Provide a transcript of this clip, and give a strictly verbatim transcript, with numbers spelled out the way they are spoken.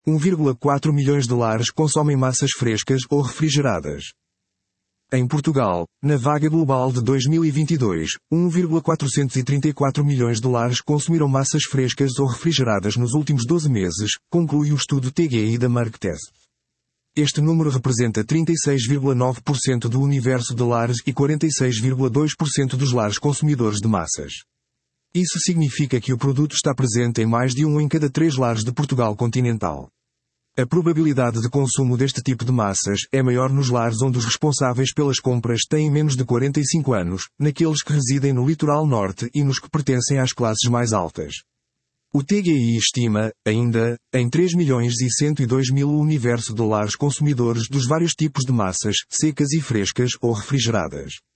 um vírgula quatro milhões de lares consomem massas frescas ou refrigeradas. Em Portugal, na vaga global de dois mil e vinte e dois, um vírgula quatrocentos e trinta e quatro milhões de lares consumiram massas frescas ou refrigeradas nos últimos doze meses, conclui o estudo T G I da Marktest. Este número representa trinta e seis vírgula nove por cento do universo de lares e quarenta e seis vírgula dois por cento dos lares consumidores de massas. Isso significa que o produto está presente em mais de um em cada três lares de Portugal continental. A probabilidade de consumo deste tipo de massas é maior nos lares onde os responsáveis pelas compras têm menos de quarenta e cinco anos, naqueles que residem no litoral norte e nos que pertencem às classes mais altas. O T G I estima, ainda, em três milhões e cento e dois mil o universo de lares consumidores dos vários tipos de massas, secas e frescas ou refrigeradas.